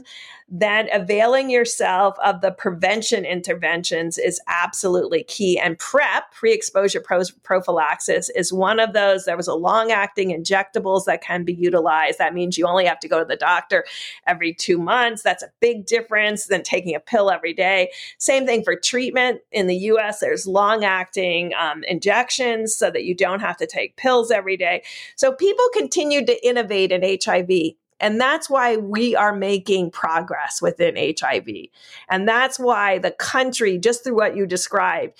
then availing yourself of the prevention interventions is absolutely key. And PrEP, pre-exposure prophylaxis, is one of those. There was a long-acting injectables that can be utilized. That means you only have to go to the doctor every two months. That's a big difference than taking a pill every day. Same thing for treatment. In the U S, there's long-acting um, injections so that you don't have to take pills every day. So people continue to innovate in H I V. And that's why we are making progress within H I V. And that's why the country, just through what you described,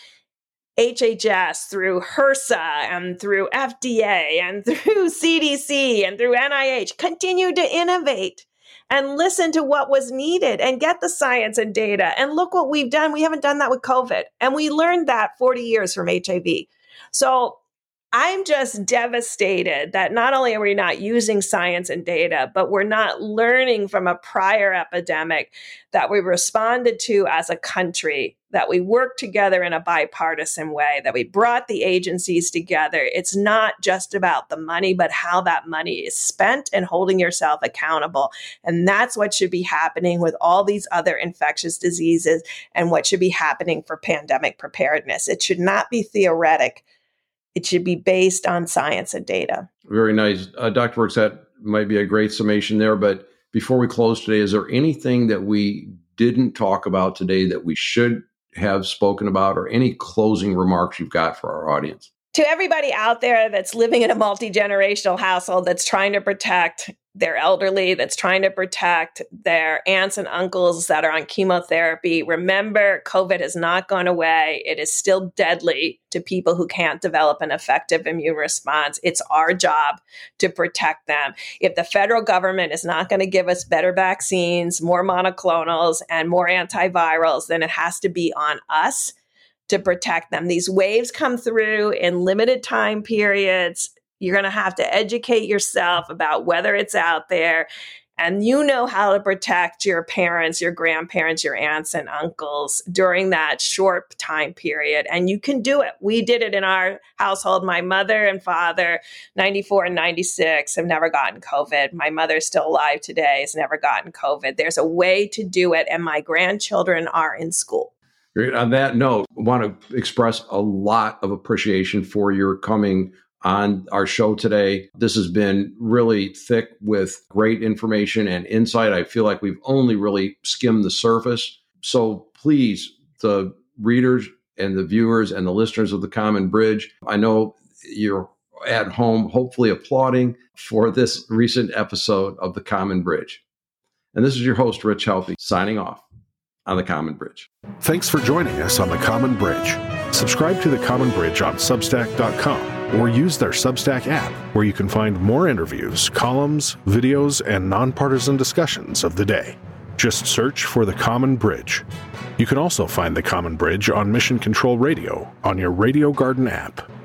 H H S, through HRSA, and through F D A, and through C D C, and through N I H, continue to innovate and listen to what was needed and get the science and data. And look what we've done. We haven't done that with COVID. And we learned that forty years from H I V. So I'm just devastated that not only are we not using science and data, but we're not learning from a prior epidemic that we responded to as a country, that we worked together in a bipartisan way, that we brought the agencies together. It's not just about the money, but how that money is spent and holding yourself accountable. And that's what should be happening with all these other infectious diseases and what should be happening for pandemic preparedness. It should not be theoretic. It should be based on science and data. Very nice. Uh, Doctor Birx, that might be a great summation there. But before we close today, is there anything that we didn't talk about today that we should have spoken about, or any closing remarks you've got for our audience? To everybody out there that's living in a multi-generational household that's trying to protect their elderly, that's trying to protect their aunts and uncles that are on chemotherapy, remember, COVID has not gone away. It is still deadly to people who can't develop an effective immune response. It's our job to protect them. If the federal government is not going to give us better vaccines, more monoclonals, and more antivirals, then it has to be on us to protect them. These waves come through in limited time periods. You're going to have to educate yourself about whether it's out there. And you know how to protect your parents, your grandparents, your aunts and uncles during that short time period. And you can do it. We did it in our household. My mother and father, ninety-four and ninety-six, have never gotten COVID. My mother's still alive today, has never gotten COVID. There's a way to do it. And my grandchildren are in school. Great. On that note, I want to express a lot of appreciation for your coming on our show today. This has been really thick with great information and insight. I feel like we've only really skimmed the surface. So please, the readers and the viewers and the listeners of The Common Bridge, I know you're at home, hopefully applauding for this recent episode of The Common Bridge. And this is your host, Rich Helppie, signing off on The Common Bridge. Thanks for joining us on The Common Bridge. Subscribe to The Common Bridge on Substack dot com or use their Substack app, where you can find more interviews, columns, videos, and nonpartisan discussions of the day. Just search for The Common Bridge. You can also find The Common Bridge on Mission Control Radio on your Radio Garden app.